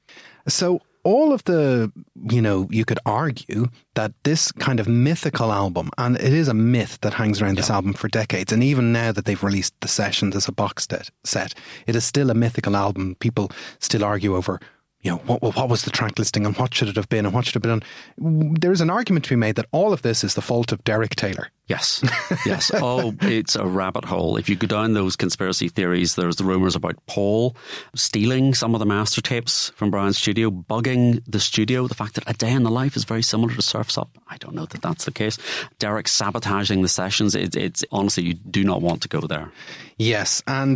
So all of the, you know, you could argue that this kind of mythical album, and it is a myth that hangs around yeah. this album for decades, and even now that they've released the sessions as a box set, it is still a mythical album. People still argue over, you know, what, what was the track listing and what should it have been and what should have been done. There's an argument to be made that all of this is the fault of Derek Taylor. Yes, yes. Oh, it's a rabbit hole. If you go down those conspiracy theories, there's the rumours about Paul stealing some of the master tapes from Brian's studio, bugging the studio. The fact that A Day in the Life is very similar to Surf's Up. I don't know that that's the case. Derek sabotaging the sessions. It, it's honestly, you do not want to go there. Yes, and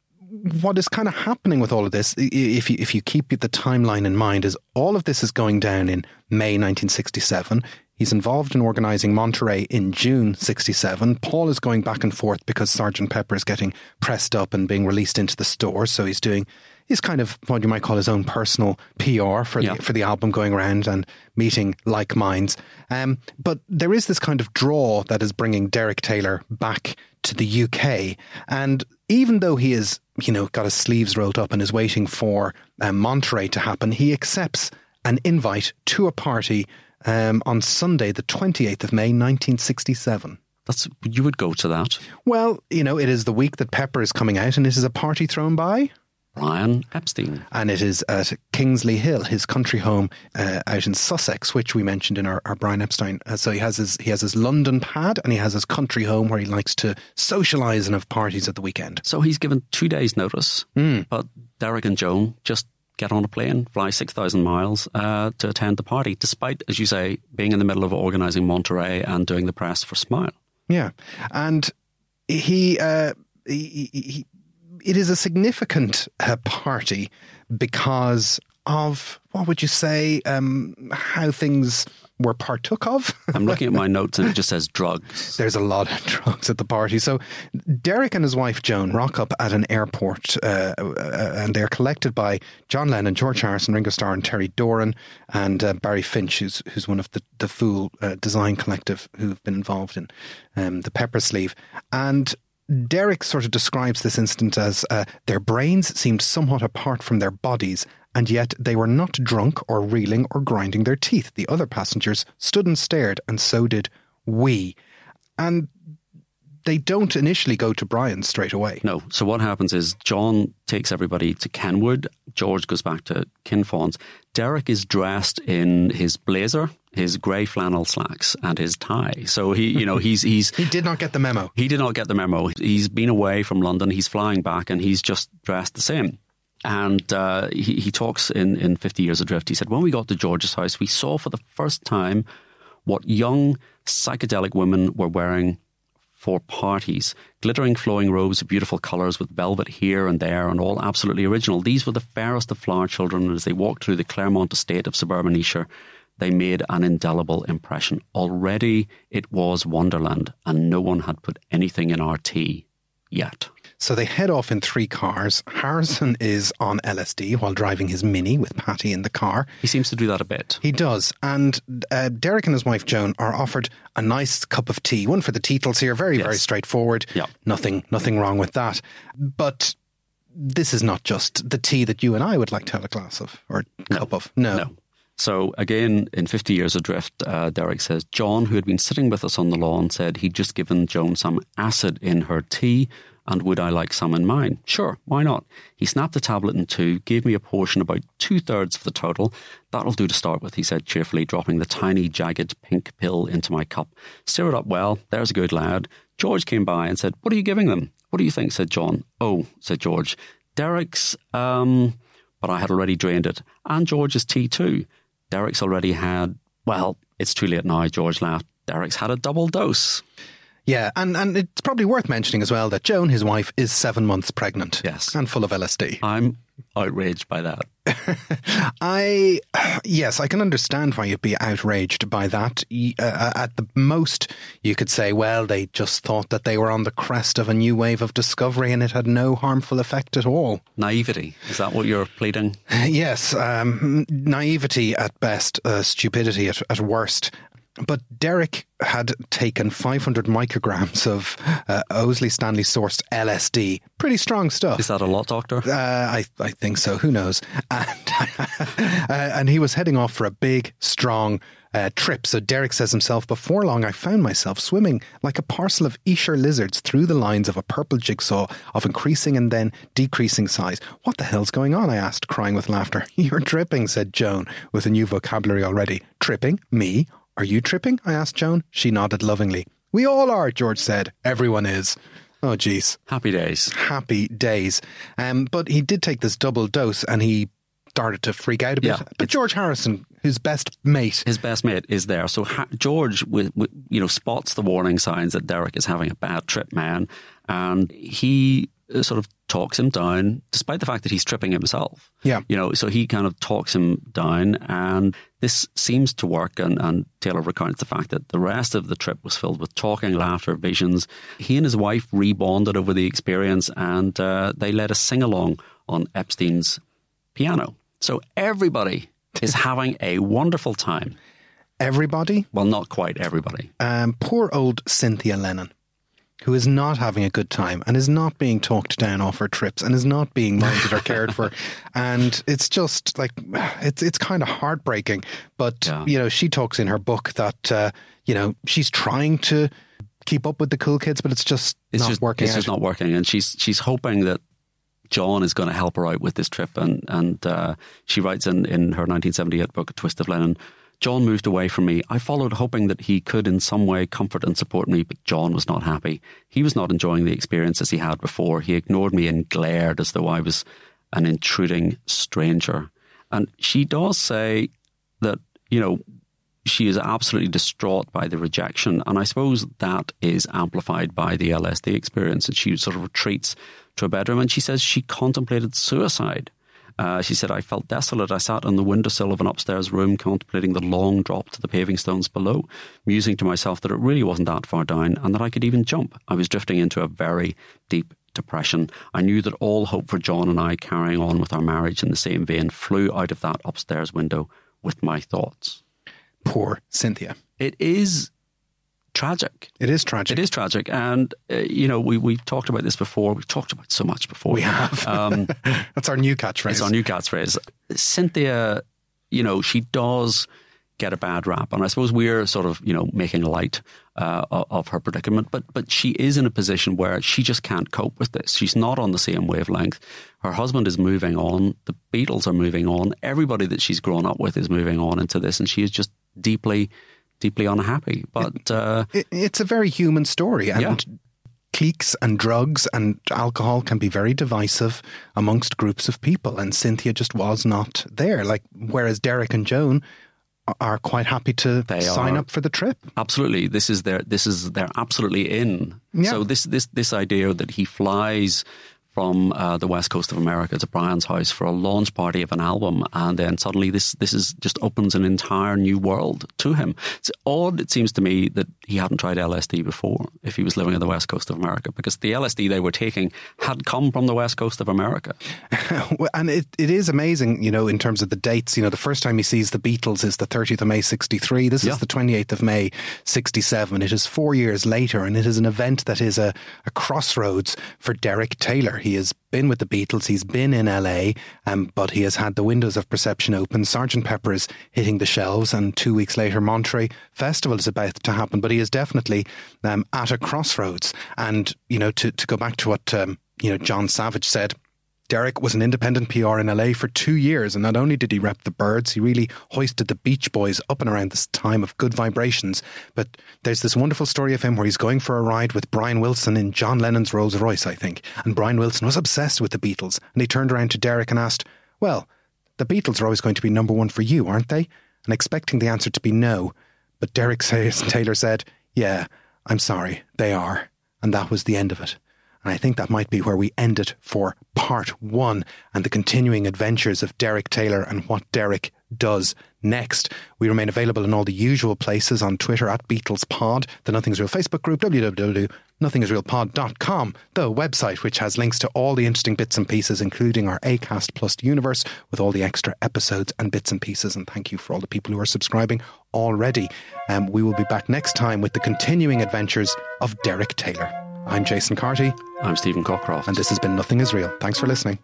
what is kind of happening with all of this, if you if you keep the timeline in mind, is all of this is going down in May nineteen sixty-seven. He's involved in organising Monterey in June sixty-seven. Paul is going back and forth because Sergeant Pepper is getting pressed up and being released into the store. So he's doing, he's kind of what you might call his own personal P R for yeah. the for the album, going around and meeting like minds. Um, but there is this kind of draw that is bringing Derek Taylor back to the U K. And even though he is, you know, got his sleeves rolled up and is waiting for um, Monterey to happen, he accepts an invite to a party um, on Sunday, the twenty-eighth of May, nineteen sixty-seven. That's, you would go to that? Well, you know, it is the week that Pepper is coming out, and it is a party thrown by Brian Epstein. And it is at Kingsley Hill, his country home uh, out in Sussex, which we mentioned in our, our Brian Epstein. Uh, so he has his he has his London pad and he has his country home where he likes to socialise and have parties at the weekend. So he's given two days' notice, mm. but Derek and Joan just get on a plane, fly six thousand miles uh, to attend the party, despite, as you say, being in the middle of organising Monterey and doing the press for Smile. Yeah. And he... Uh, he, he It is a significant uh, party because of, what would you say, um, how things were partook of? I'm looking at my notes and it just says drugs. There's a lot of drugs at the party. So Derek and his wife Joan rock up at an airport uh, uh, and they're collected by John Lennon, George Harrison, Ringo Starr and Terry Doran and uh, Barry Finch, who's, who's one of the, the Fool uh, design collective who've been involved in um, the Pepper Sleeve. And Derek sort of describes this incident as uh, their brains seemed somewhat apart from their bodies, and yet they were not drunk or reeling or grinding their teeth. The other passengers stood and stared, and so did we. And they don't initially go to Brian straight away. No. So what happens is John takes everybody to Kenwood. George goes back to Kinfauns. Derek is dressed in his blazer, his grey flannel slacks and his tie. So he, you know, he's... he's he did not get the memo. He did not get the memo. He's been away from London. He's flying back and he's just dressed the same. And uh, he, he talks in, in fifty Years Adrift. He said, when we got to George's house, we saw for the first time what young psychedelic women were wearing for parties. Glittering flowing robes of beautiful colours with velvet here and there and all absolutely original. These were the fairest of flower children, and as they walked through the Claremont estate of suburban Esher, they made an indelible impression. Already it was Wonderland, and no one had put anything in our tea yet. So they head off in three cars. Harrison is on L S D while driving his Mini with Patty in the car. He seems to do that a bit. He does. And uh, Derek and his wife Joan are offered a nice cup of tea. One for the Teetles here. Very, yes. very straightforward. Yeah. Nothing, nothing wrong with that. But this is not just the tea that you and I would like to have a glass of or no. cup of. No. No. So again, in fifty Years Adrift, uh, Derek says, John, who had been sitting with us on the lawn, said he'd just given Joan some acid in her tea, and would I like some in mine? Sure, why not? He snapped the tablet in two, gave me a portion about two-thirds of the total. That'll do to start with, he said cheerfully, dropping the tiny, jagged pink pill into my cup. Stir it up well, there's a good lad. George came by and said, what are you giving them? What do you think, said John. Oh, said George, Derek's, um... But I had already drained it. And George's tea too. Derek's already had, well, it's too late now, George laughed. Derek's had a double dose. Yeah, and, and it's probably worth mentioning as well that Joan, his wife, is seven months pregnant. Yes. And full of L S D. I'm outraged by that. I, yes, I can understand why you'd be outraged by that. Uh, at the most, you could say, well, they just thought that they were on the crest of a new wave of discovery and it had no harmful effect at all. Naivety, is that what you're pleading? Yes, um, naivety at best, uh, stupidity at, at worst. But Derek had taken five hundred micrograms of uh, Owsley Stanley sourced L S D. Pretty strong stuff. Is that a lot, Doctor? Uh, I, I think so. Who knows? And, uh, and he was heading off for a big, strong uh, trip. So Derek says himself, before long, I found myself swimming like a parcel of Esher lizards through the lines of a purple jigsaw of increasing and then decreasing size. What the hell's going on? I asked, crying with laughter. You're tripping, said Joan, with a new vocabulary already. Tripping? Me? Are you tripping? I asked Joan. She nodded lovingly. We all are, George said. Everyone is. Oh, geez. Happy days. Happy days. Um, but he did take this double dose and he started to freak out a bit. Yeah, but George Harrison, his best mate. His best mate is there. So ha- George, with, with, you know, spots the warning signs that Derek is having a bad trip, man. And he sort of talks him down, despite the fact that he's tripping himself. Yeah. You know, so he kind of talks him down, and this seems to work. And, and Taylor recounts the fact that the rest of the trip was filled with talking, laughter, visions. He and his wife rebonded over the experience, and uh, they led a sing-along on Epstein's piano. So everybody is having a wonderful time. Everybody? Well, not quite everybody. Um, poor old Cynthia Lennon, who is not having a good time and is not being talked down off her trips and is not being minded or cared for. And it's just like, it's it's kind of heartbreaking. But, yeah. you know, she talks in her book that, uh, you know, she's trying to keep up with the cool kids, but it's just it's not just, working It's out. just not working. And she's she's hoping that John is going to help her out with this trip. And, and uh, she writes in, in her nineteen seventy-eight book, A Twist of Lennon, John moved away from me. I followed, hoping that he could in some way comfort and support me, but John was not happy. He was not enjoying the experience as he had before. He ignored me and glared as though I was an intruding stranger. And she does say that, you know, she is absolutely distraught by the rejection. And I suppose that is amplified by the L S D experience. And she sort of retreats to a bedroom and she says she contemplated suicide. Uh, she said, I felt desolate. I sat on the windowsill of an upstairs room contemplating the long drop to the paving stones below, musing to myself that it really wasn't that far down and that I could even jump. I was drifting into a very deep depression. I knew that all hope for John and I carrying on with our marriage in the same vein flew out of that upstairs window with my thoughts. Poor Cynthia. It is tragic. It is tragic. It is tragic. And, uh, you know, we, we've talked about this before. We've talked about so much before. We have. Um, That's our new catchphrase. It's our new catchphrase. Cynthia, you know, she does get a bad rap. And I suppose we're sort of, you know, making light uh, of her predicament. But but she is in a position where she just can't cope with this. She's not on the same wavelength. Her husband is moving on. The Beatles are moving on. Everybody that she's grown up with is moving on into this. And she is just deeply... deeply unhappy, but uh, it, it's a very human story, and yeah. cliques and drugs and alcohol can be very divisive amongst groups of people, and Cynthia just was not there. Like, whereas Derek and Joan are quite happy to they sign are, up for the trip. Absolutely, this is their this is they're absolutely in. Yeah. So this this this idea that he flies from uh, the west coast of America to Brian's house for a launch party of an album, and then suddenly this this is just opens an entire new world to him. It's odd, it seems to me, that he hadn't tried L S D before if he was living on the west coast of America, because the L S D they were taking had come from the west coast of America. And it, it is amazing, you know, in terms of the dates. You know, the first time he sees the Beatles is the thirtieth of May sixty-three. This yeah. is the twenty-eighth of May sixty-seven. It is four years later, and it is an event that is a, a crossroads for Derek Taylor. He has been with the Beatles, he's been in L A, um, but he has had the windows of perception open. Sergeant Pepper is hitting the shelves, and two weeks later Monterey Festival is about to happen. But he is definitely um, at a crossroads. And, you know, to, to go back to what, um, you know, John Savage said, Derek was an independent P R in L A for two years, and not only did he rep the Byrds, he really hoisted the Beach Boys up and around this time of good vibrations. But there's this wonderful story of him where he's going for a ride with Brian Wilson in John Lennon's Rolls Royce, I think. And Brian Wilson was obsessed with the Beatles, and he turned around to Derek and asked, well, the Beatles are always going to be number one for you, aren't they? And expecting the answer to be no. But Derek says, Taylor said, yeah, I'm sorry, they are. And that was the end of it. And I think that might be where we end it for part one and the continuing adventures of Derek Taylor and what Derek does next. We remain available in all the usual places on Twitter at BeatlesPod, the Nothing's Real Facebook group, w w w dot nothing is real pod dot com, the website which has links to all the interesting bits and pieces, including our Acast Plus universe with all the extra episodes and bits and pieces. And thank you for all the people who are subscribing already. Um, we will be back next time with the continuing adventures of Derek Taylor. I'm Jason Carty. I'm Stephen Cockcroft. And this has been Nothing is Real. Thanks for listening.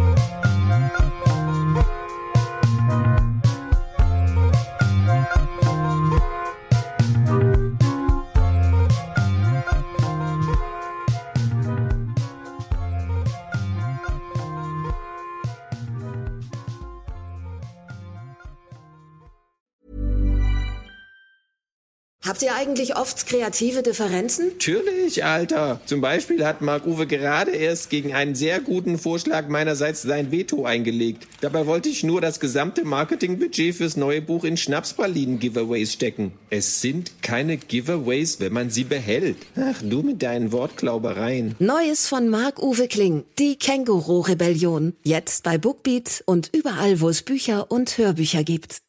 Habt ihr eigentlich oft kreative Differenzen? Natürlich, Alter. Zum Beispiel hat Marc-Uwe gerade erst gegen einen sehr guten Vorschlag meinerseits sein Veto eingelegt. Dabei wollte ich nur das gesamte Marketingbudget fürs neue Buch in Schnapspralinen-Giveaways stecken. Es sind keine Giveaways, wenn man sie behält. Ach, du mit deinen Wortklaubereien. Neues von Marc-Uwe Kling, die Känguru-Rebellion. Jetzt bei Bookbeat und überall, wo es Bücher und Hörbücher gibt.